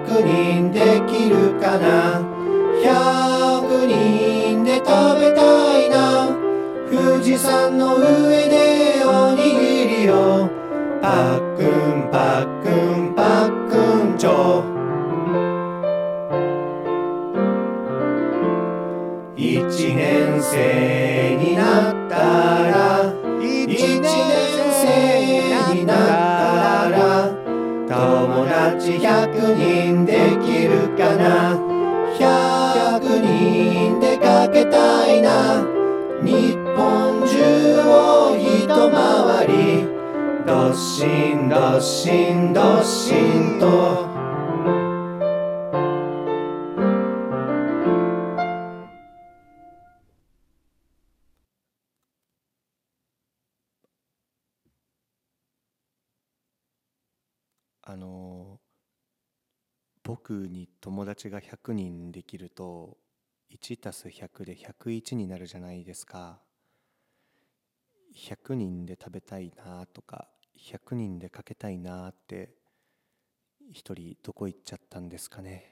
100人できるかな。100人で食べたいな。富士山の上でおにぎりをパックンパックンパックンチョ。1年生になったら1年生になったら友達100人できるかな。100人でかけたいな。日本中を一回りどっしんどっしんどっしんと。 僕に友達が100人できると 1+100 で101になるじゃないですか。100人で食べたいなとか100人でかけたいなって一人どこ行っちゃったんですかね。